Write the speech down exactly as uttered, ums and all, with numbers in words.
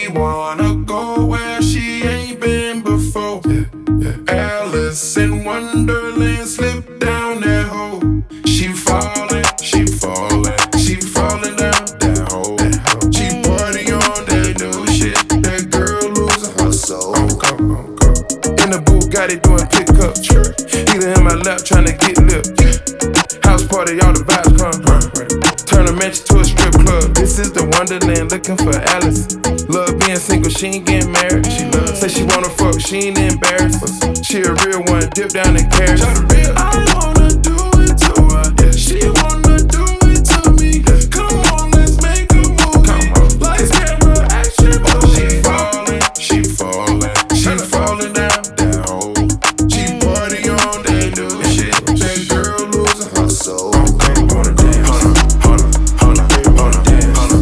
She wanna go where she ain't been before. Yeah, yeah. Alice in Wonderland, slip down that hole. She falling, she falling, she falling down that hole. She party on that new shit. That girl losing her soul. In the Bugatti doing pickup. Either in my lap tryna get lip. House party, all the vibes come. Turn a mansion to a strip club. This is the Wonderland, looking for Alice. Love being single, she ain't getting married. She love, say she wanna fuck, she ain't embarrassed. She a real one, dip down in carrots.